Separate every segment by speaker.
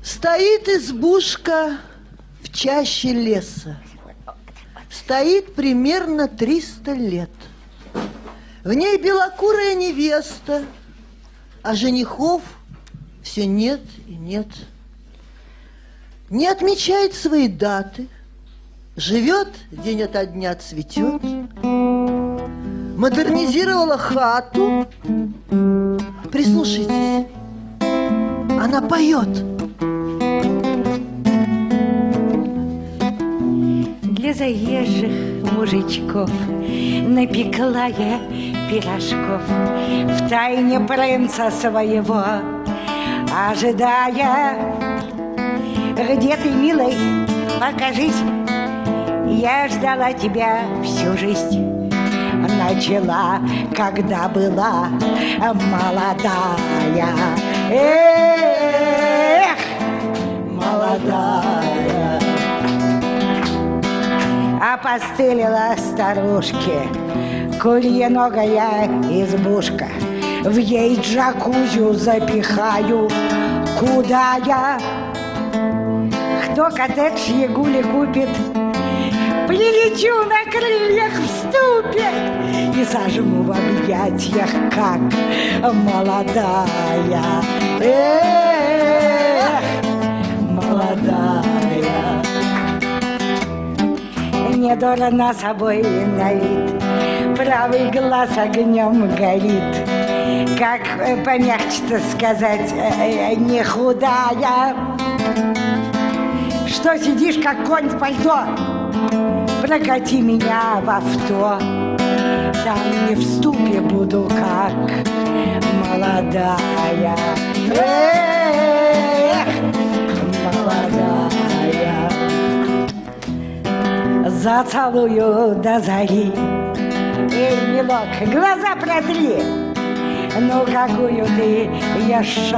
Speaker 1: Стоит избушка в чаще леса. Стоит примерно 300 лет. В ней белокурая невеста, а женихов все нет и нет. Не отмечает свои даты, живет день ото дня, цветет. Модернизировала хату. Прислушайтесь, она поет.
Speaker 2: Для заезжих мужичков напекла я пирожков, втайне принца своего ожидая. Где ты, милый, покажись, я ждала тебя всю жизнь. Начала, когда была молодая. Эх, молодая. Опостылила старушке кольеногая избушка. В ей джакузю запихаю, куда я. Кто коттедж Ягуле купит, прилечу на крыльях в ступе и зажму в объятиях, как молодая. Эх, молодая. Недурно собой на вид, правый глаз огнем горит. Как помягче-то сказать, не худая. Что сидишь, как конь в пальто? Прокати меня в авто. Там не в ступе буду, как молодая. Эх, молодая. Зацелую до зари. Эй, милок, глаза протри. Ну, какую ты еще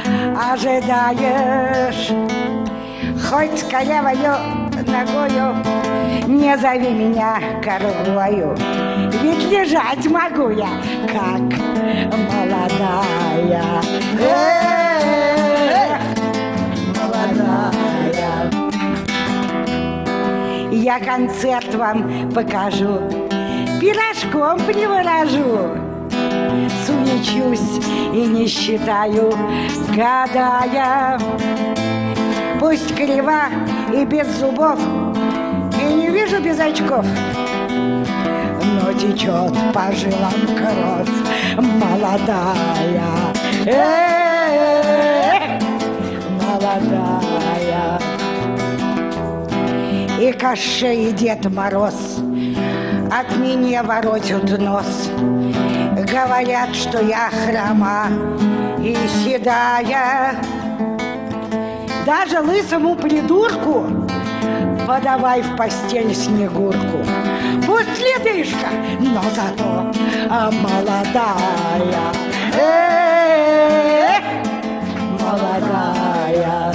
Speaker 2: ожидаешь? Хоть с корявою ногою не зови меня коровою, ведь лежать могу я, как молодая. Молодая. Я концерт вам покажу, пирожком приворожу. Суечусь и не считаю, гадая. Пусть крива и без зубов, и не вижу без очков, но течет по жилам кровь молодая. Молодая. И Кощей, и Дед Мороз от меня воротят нос. Говорят, что я хрома и седая. Даже лысому придурку подавай в постель Снегурку. Пусть ледышка, но зато молодая. Молодая.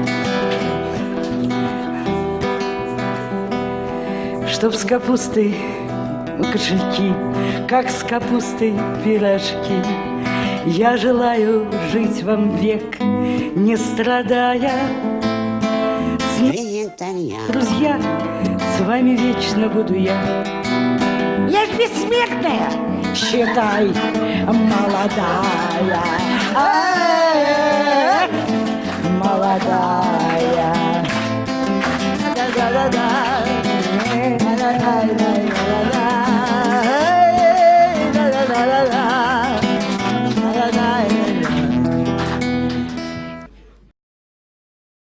Speaker 2: Чтоб с капустой кошельки, как с капустой пирожки. Я желаю жить вам век, не страдая. Друзья, с вами вечно буду я. Я ж бессмертная, считай, молодая. Молодая. Да-да-да-да.